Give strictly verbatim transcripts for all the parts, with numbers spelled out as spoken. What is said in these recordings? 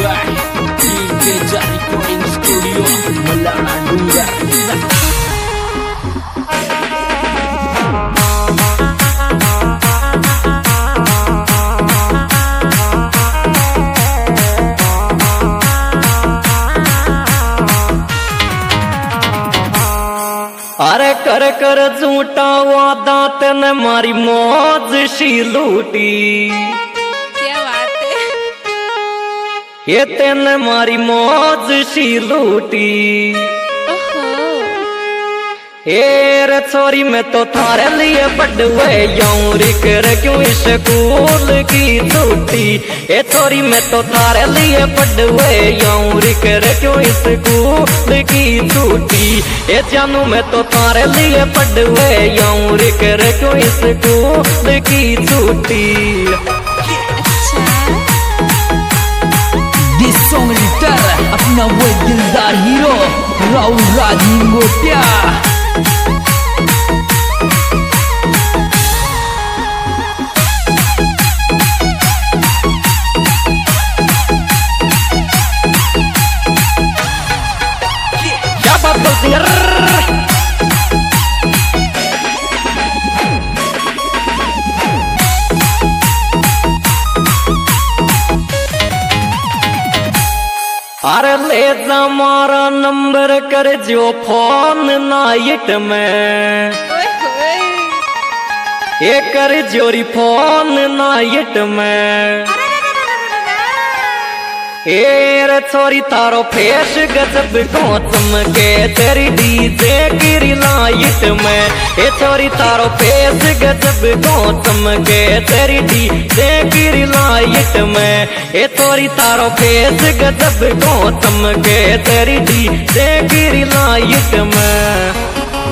by Teja Recording Studio Melana Dunggar. अरे कर कर झूठा वादा तेने मारी मौज शी लूटी। क्या बात है। ये तेने मारी मौज शी लूटी। रे छोरी मैं तो थारे लिए बड़वे यूं रिकर क्यों स्कूल की छुट्टी। ए छोरी मैं तो थारे लिए बड़वे यूं रिकर क्यों स्कूल की छुट्टी। ए जानू मैं तो थारे लिए बड़वे यूं रिकर क्यों स्कूल की छुट्टी। This song return अपना वो दिलदार हीरो राहुल राजी मोटिया। अरे ले जा मारा नंबर कर जो फोन नाइट में। ये कर जोरी फोन नाइट में। रे छोरी तारो फेस गजब को चमके तेरी डीजे की लाइट में। ए छोरी तारो फेस गजब को चमके तेरी डीजे की लाइट में। ए छोरी तारो फेस गजब को चमके तेरी डीजे की लाइट में।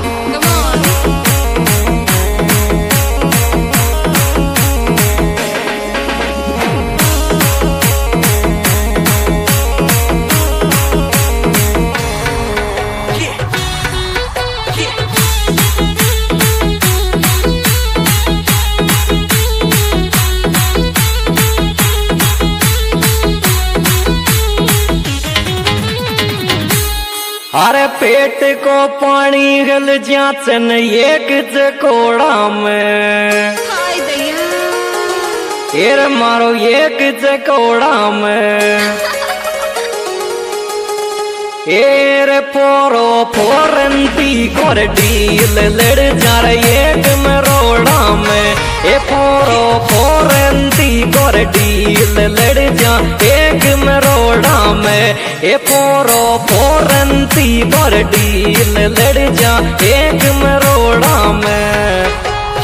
अरे पेट को पानी गल जाचन एक चकोड़ा में। एर मारो एक चकोड़ा में। एर पोरो फोरंती कोर डील लड़ जा रहे एक मरोड़ा में। ए पोरो फोरंती कोर डील लड़ जा एक मरोड़ा में। ए पोरो फोरंती कोर डील लड़ जा एक मरोड़ा में।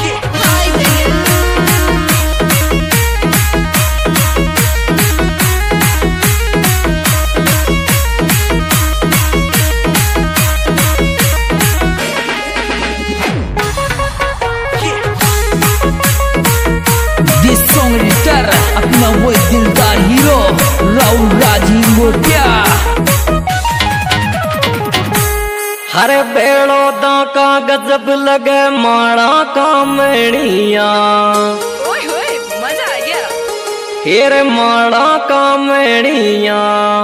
This song return अपना वो दिलदार हीरो राहुल राजी मोटिया। हर बेड़ो दा का गजब लगे माड़ा का मेड़िया। मजा आ गया। हेर माड़ा का मेड़िया।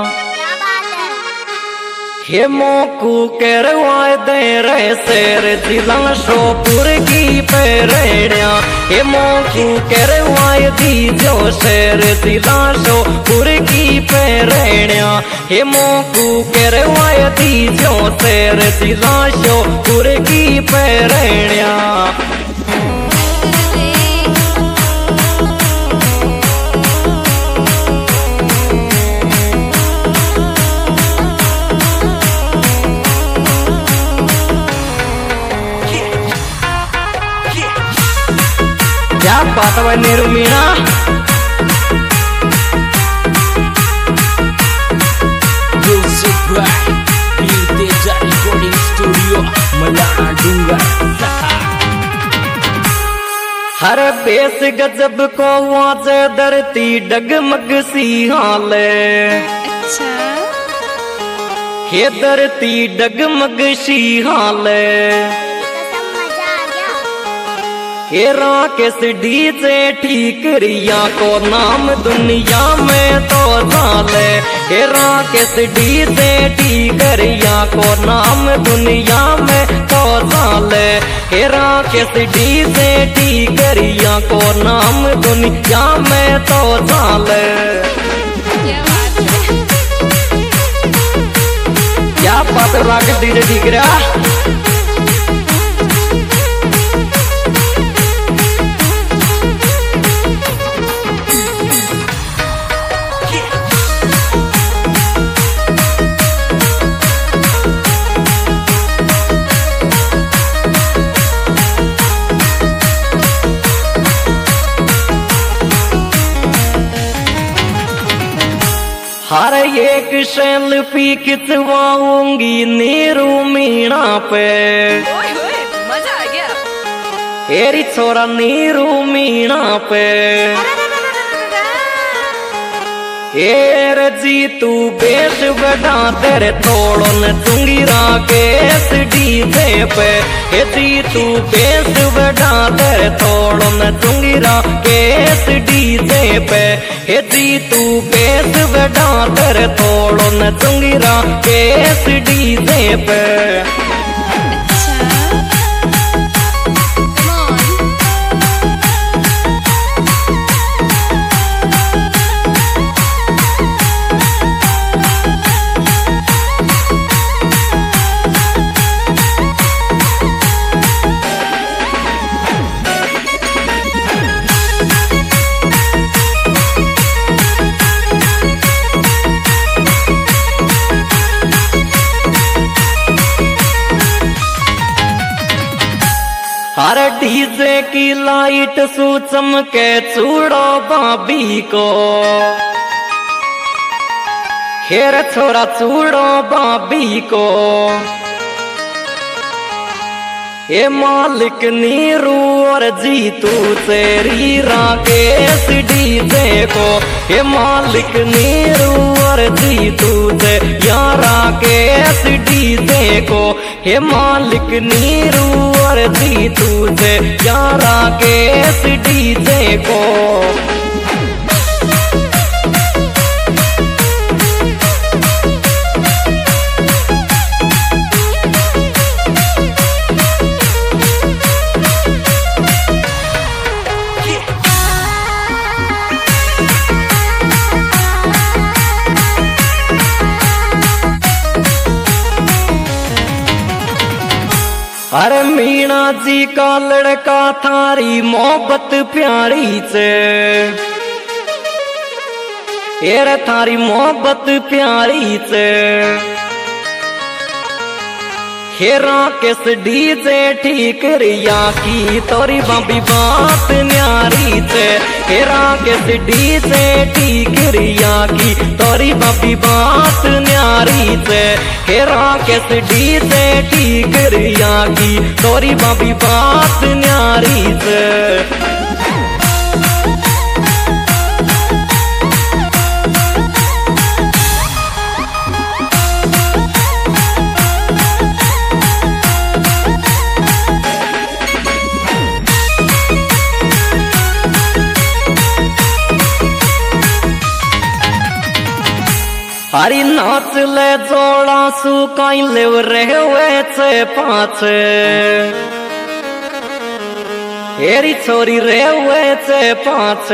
हे मोकू करवाए दे रे शेर जिला शोपुर की पेड़िया। हे मोकू करवाए दी जो शेर जिला शोपुर की पेड़िया। हे मोकू करवाए दी जो शेर जिला शोपुर की पेड़िया। क्या बात है Neeru Meena. Music by Teja Recording Studio Melana Dunggar। हर बेस गजब को वाज धरती डगमग सी हाले। अच्छा। हे धरती डगमग सी हाले। हेरा किस डीजे ठीक रिया को नाम दुनिया में तो जाले। हेरा किस डीजे डी करिया को नाम दुनिया में तो साले हेरा किस डीजे डी करिया को नाम दुनिया में तो साले क्या बात है। क्या बात राग डीजे ठीक रहा। हर एक सेल्फी खिंचवाऊंगी नीरू मीणा पे ओए होए मजा आ गया। एरी छोरा नीरू मीणा पे एर जी तू बेस बढ़ा तेरे तोड़न चुंगीरा केस डीजे पे हे जी तू बेस बढ़ा तेरे तोड़न चुंगीरा केस डीजे पे हे जी तू बेस बढ़ा तेरे तोड़न चुंगीरा केस डीजे पे। अच्छा come on। हर डीजे की लाइट सू चमके चूड़ो भाभी को खेर छोरा चूड़ो भाभी को ये मालिक नीरू और जीतू तेरी राकेश डीजे को ये मालिक नीरू और जीतू ते यारा केस डीजे को ये मालिक नीरू और जीतू ते यारा केस डीजे को। अरे मीणा जी का लड़का थारी मोहब्बत प्यारी से ये थारी मोहब्बत प्यारी से हेरा किस डीजे ठीक रिया की तोरी बाबी बात न्यारी से हेरा किस डीजे ठीक रिया की तोरी बाबी बात न्यारी से हेरा किस डीजे ठीक रिया की तोरी बाबी बात न्यारी से। हरी नाच ले जोड़ा सुकाई ले रहे हुए छे पाँच हेरी छोरी रे हुए छे पाँच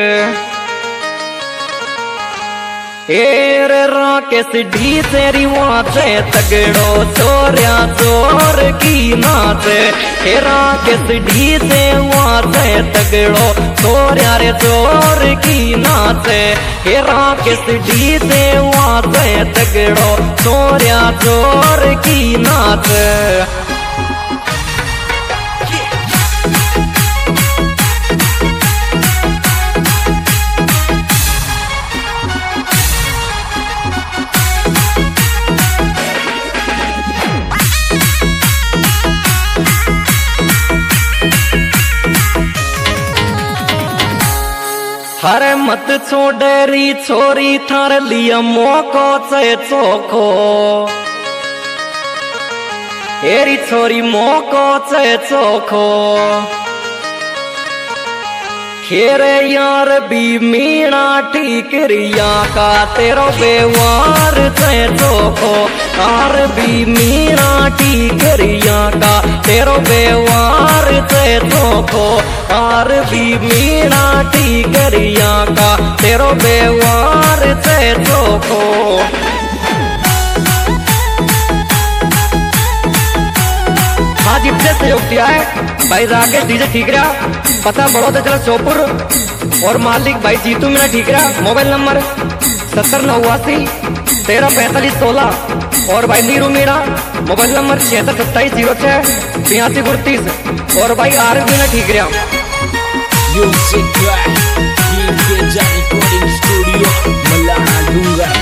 एर राकेश डी तेरी वाचे तगड़ो चोरिया चोर की नाच हे राकेश डी से वाचे तगड़ो चोरिया रे चोर की नाच हे राकेश डी से वाचे तगड़ो चोरिया चोर की नाच। हरे मत छोड़ेरी छोरी थार लिया मोको से चोखो एरी छोरी मोको से चोखो खेरे यार भी मीणा ठीकरिया का तेरो व्यवहार से चोखो यार भी मीणा ठीकरिया का तेरो व्यवहार से चोखो यार भी मीणा ठीकरिया का तेरो व्यवहार से चोखो। हाँ जी से सहयोग दिया है भाई राकेश डीजे ठीक रहा, पता बड़ो तो चला सोपुर और मालिक भाई जीतू मीणा ठीक रहा। मोबाइल नंबर सत्तर नवासी तेरह पैंतालीस सोलह और भाई नीरू मीणा मोबाइल नंबर छिहत्तर सत्ताईस जीरो छः छियासी उनतीस और भाई आर मीणा ठीक रहा। Music Track, King Kejani Recording Studio, Malana Dunga.